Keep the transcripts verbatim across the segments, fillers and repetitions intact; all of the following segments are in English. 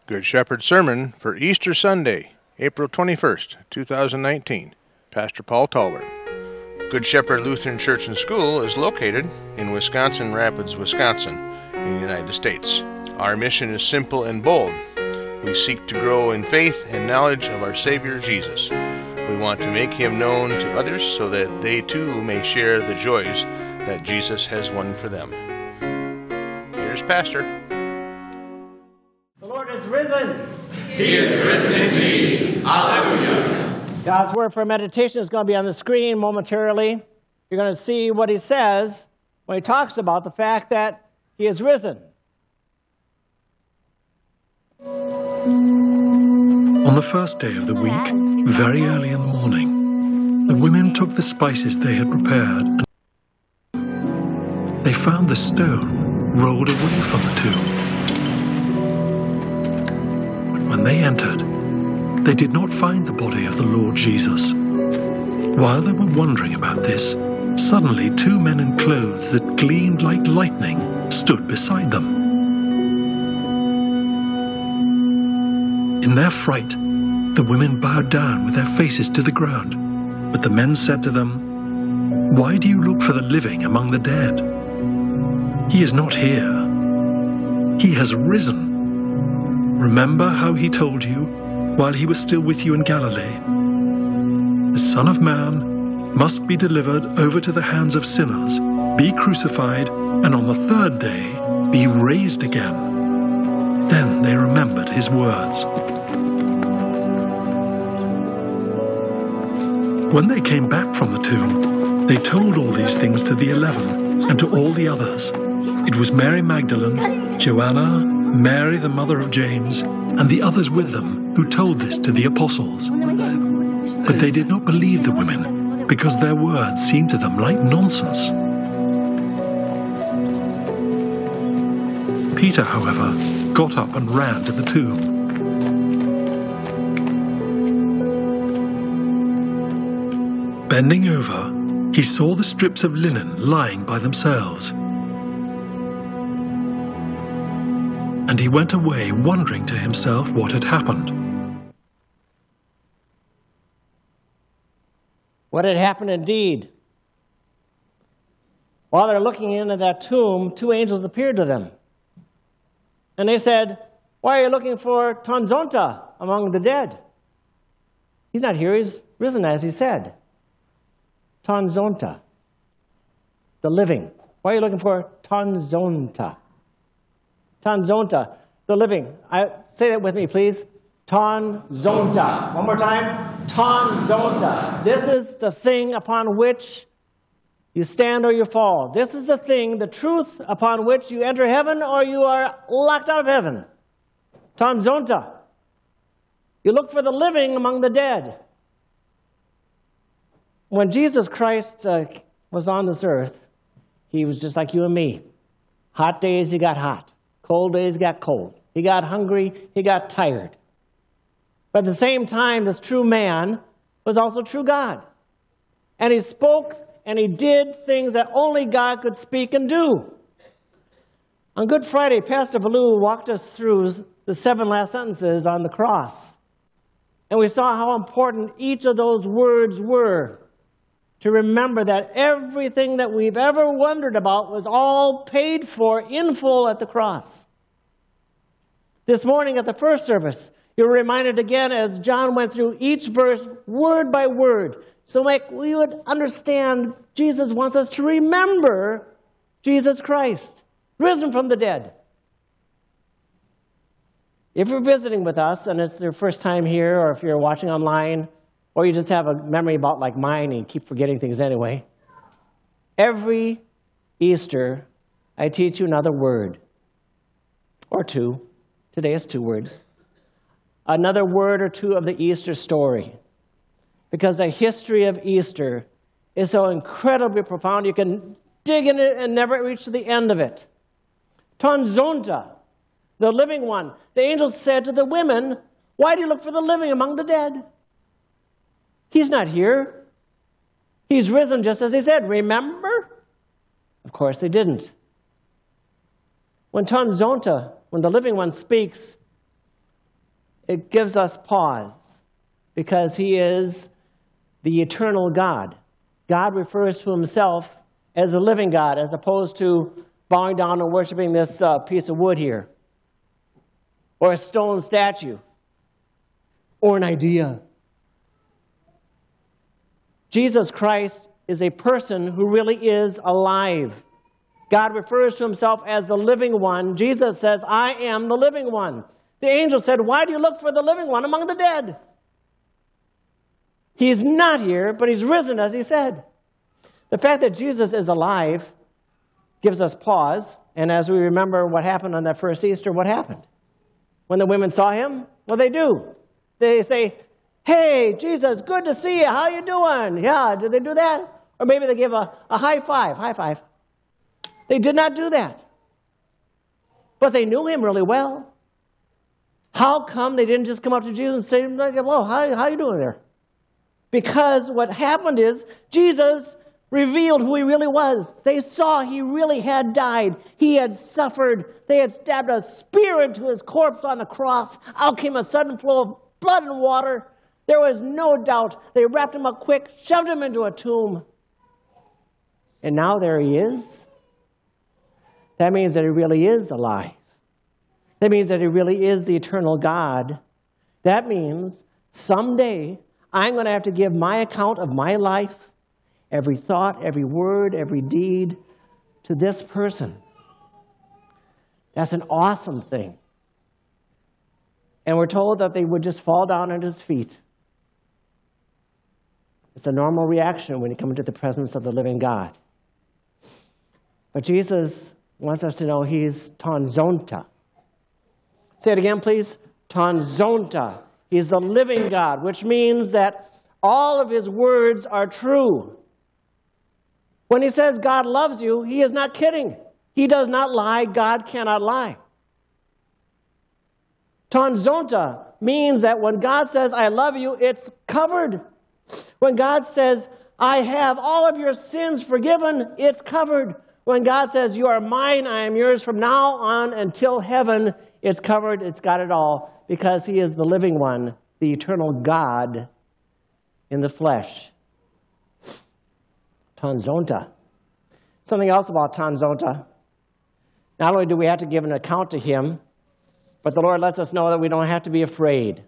Good Shepherd Sermon for Easter Sunday, April twenty-first, two thousand nineteen. Pastor Paul Talbert. Good Shepherd Lutheran Church and School is located in Wisconsin Rapids, Wisconsin, in the United States. Our mission is simple and bold. We seek to grow in faith and knowledge of our Savior Jesus. We want to make Him known to others so that they too may share the joys that Jesus has won for them. Here's Pastor. The Lord is risen. He is risen indeed. Hallelujah. God's word for meditation is going to be on the screen momentarily. You're going to see what he says when he talks about the fact that he is risen. On the first day of the week, very early in the morning, the women took the spices they had prepared and they found the stone rolled away from the tomb. But when they entered, they did not find the body of the Lord Jesus. While they were wondering about this, suddenly two men in clothes that gleamed like lightning stood beside them. In their fright, the women bowed down with their faces to the ground. But the men said to them, "Why do you look for the living among the dead? He is not here. He has risen. Remember how he told you while he was still with you in Galilee? The Son of Man must be delivered over to the hands of sinners, be crucified, and on the third day be raised again." Then they remembered his words. When they came back from the tomb, they told all these things to the eleven and to all the others. It was Mary Magdalene, Joanna, Mary the mother of James, and the others with them who told this to the apostles. But they did not believe the women, because their words seemed to them like nonsense. Peter, however, got up and ran to the tomb. Bending over, he saw the strips of linen lying by themselves. And he went away wondering to himself what had happened. What had happened indeed? While they're looking into that tomb, two angels appeared to them. And they said, "Why are you looking for Tonzonta among the dead? He's not here, he's risen as he said." Tonzonta, the living. Why are you looking for Tonzonta? Tonzonta, the living. I, say that with me, please. Tonzonta. One more time. Tonzonta. This is the thing upon which you stand or you fall. This is the thing, the truth upon which you enter heaven or you are locked out of heaven. Tonzonta. You look for the living among the dead. When Jesus Christ uh, was on this earth, he was just like you and me. Hot days, he got hot. Cold days, he got cold. He got hungry, he got tired. But at the same time, this true man was also true God. And he spoke and he did things that only God could speak and do. On Good Friday, Pastor Baloo walked us through the seven last sentences on the cross. And we saw how important each of those words were. To remember that everything that we've ever wondered about was all paid for in full at the cross. This morning at the first service, you were reminded again as John went through each verse word by word. So like we would understand Jesus wants us to remember Jesus Christ, risen from the dead. If you're visiting with us and it's your first time here, or if you're watching online, or you just have a memory about like mine and keep forgetting things anyway, every Easter, I teach you another word. Or two. Today is two words. Another word or two of the Easter story. Because the history of Easter is so incredibly profound, you can dig in it and never reach to the end of it. Tonzonta, the living one. The angels said to the women, "Why do you look for the living among the dead? He's not here. He's risen just as he said. Remember?" Of course they didn't. When Tonzonta, when the living one speaks, it gives us pause because he is the eternal God. God refers to himself as a living God as opposed to bowing down and worshiping this uh, piece of wood here, or a stone statue, or an idea. Jesus Christ is a person who really is alive. God refers to himself as the living one. Jesus says, I am the living one. The angel said, why do you look for the living one among the dead? He's not here, but he's risen, as he said. The fact that Jesus is alive gives us pause. And as we remember what happened on that first Easter, what happened? When the women saw him, what do they do? They say, hey, Jesus, good to see you. How you doing? Yeah, did they do that? Or maybe they give a, a high five, high five. They did not do that. But they knew him really well. How come they didn't just come up to Jesus and say, whoa, how, how you doing there? Because what happened is Jesus revealed who he really was. They saw he really had died. He had suffered. They had stabbed a spear into his corpse on the cross. Out came a sudden flow of blood and water. There was no doubt. They wrapped him up quick, shoved him into a tomb. And now there he is. That means that he really is alive. That means that he really is the eternal God. That means someday I'm going to have to give my account of my life, every thought, every word, every deed, to this person. That's an awesome thing. And we're told that they would just fall down at his feet. It's a normal reaction when you come into the presence of the living God. But Jesus wants us to know he's ton zonta. Say it again, please. Ton zonta. He's the living God, which means that all of his words are true. When he says God loves you, he is not kidding. He does not lie. God cannot lie. Ton zonta means that when God says, I love you, it's covered. When God says, I have all of your sins forgiven, it's covered. When God says, you are mine, I am yours from now on until heaven, it's covered, it's got it all, because he is the living one, the eternal God in the flesh. Ton zonta. Something else about ton zonta. Not only do we have to give an account to him, but the Lord lets us know that we don't have to be afraid.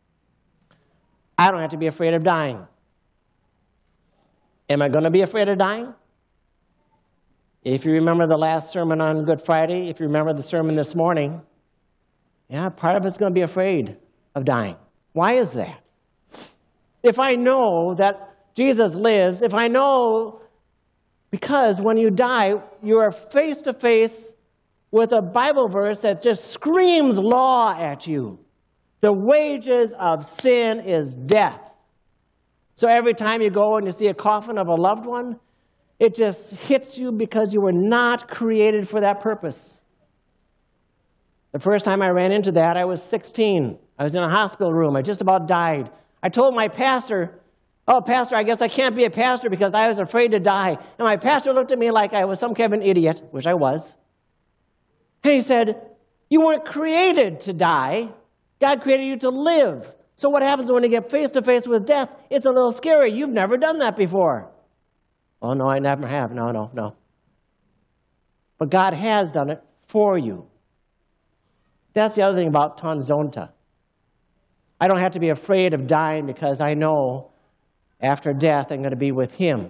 I don't have to be afraid of dying. Am I going to be afraid of dying? If you remember the last sermon on Good Friday, if you remember the sermon this morning, yeah, part of it's going to be afraid of dying. Why is that? If I know that Jesus lives, if I know, because when you die, you are face to face with a Bible verse that just screams law at you. The wages of sin is death. So every time you go and you see a coffin of a loved one, it just hits you because you were not created for that purpose. The first time I ran into that, I was sixteen. I was in a hospital room. I just about died. I told my pastor, oh, pastor, I guess I can't be a pastor because I was afraid to die. And my pastor looked at me like I was some kind of an idiot, which I was. And he said, you weren't created to die. God created you to live. So what happens when you get face-to-face with death? It's a little scary. You've never done that before. Oh, no, I never have. No, no, no. But God has done it for you. That's the other thing about ton zonta. I don't have to be afraid of dying because I know after death I'm going to be with him.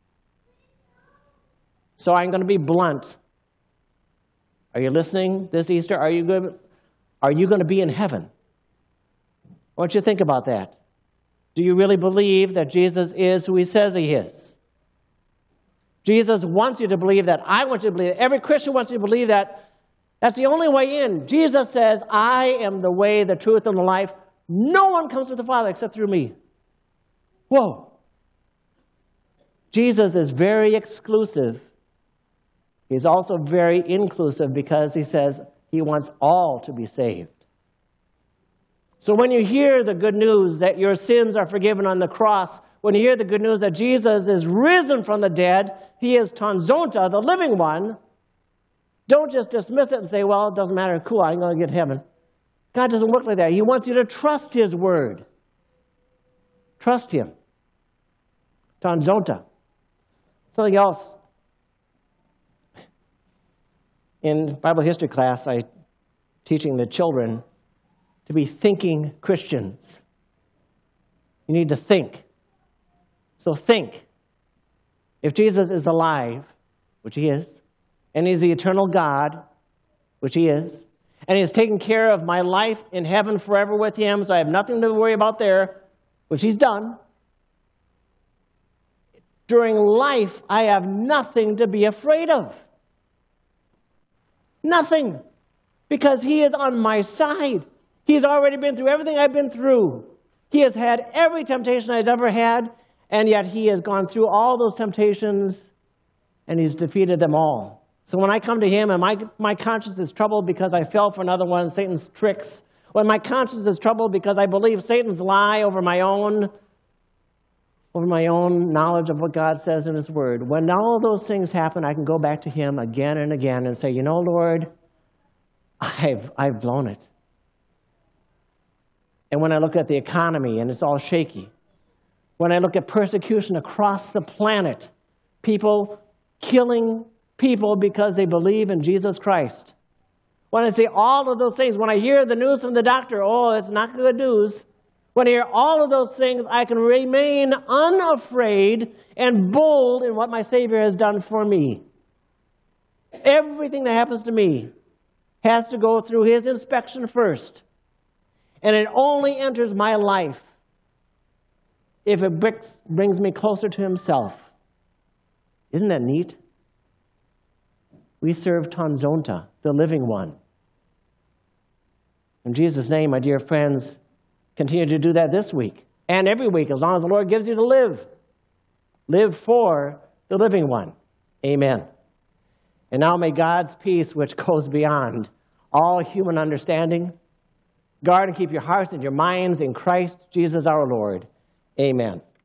So I'm going to be blunt. Are you listening this Easter? Are you going, are you going to be in heaven? I want you to think about that. Do you really believe that Jesus is who he says he is? Jesus wants you to believe that. I want you to believe that. Every Christian wants you to believe that. That's the only way in. Jesus says, I am the way, the truth, and the life. No one comes to the Father except through me. Whoa. Jesus is very exclusive. He's also very inclusive because he says he wants all to be saved. So when you hear the good news that your sins are forgiven on the cross, when you hear the good news that Jesus is risen from the dead, he is ton zonta, the living one, don't just dismiss it and say, well, it doesn't matter, cool, I'm going to get heaven. God doesn't work like that. He wants you to trust His word. Trust Him. Tanzonta. Something else. In Bible history class, I teaching the children to be thinking Christians. You need to think. So think. If Jesus is alive, which He is, and He's the eternal God, which He is, and He has taken care of my life in heaven forever with Him, so I have nothing to worry about there, which He's done. During life, I have nothing to be afraid of. Nothing. Because He is on my side. He's already been through everything I've been through. He has had every temptation I've ever had, and yet He has gone through all those temptations, and He's defeated them all. So when I come to Him and my, my conscience is troubled because I fell for another one of Satan's tricks, when my conscience is troubled because I believe Satan's lie over my own, over my own knowledge of what God says in His Word, when all those things happen, I can go back to Him again and again and say, you know, Lord, I've, I've blown it. And when I look at the economy and it's all shaky, when I look at persecution across the planet, people killing people because they believe in Jesus Christ, when I see all of those things, when I hear the news from the doctor, oh, it's not good news. When I hear all of those things, I can remain unafraid and bold in what my Savior has done for me. Everything that happens to me has to go through His inspection first. And it only enters my life if it brings me closer to Himself. Isn't that neat? We serve Tanzonta, the living one. In Jesus' name, my dear friends, continue to do that this week and every week as long as the Lord gives you to live. Live for the living one. Amen. And now may God's peace, which goes beyond all human understanding, guard and keep your hearts and your minds in Christ Jesus our Lord. Amen.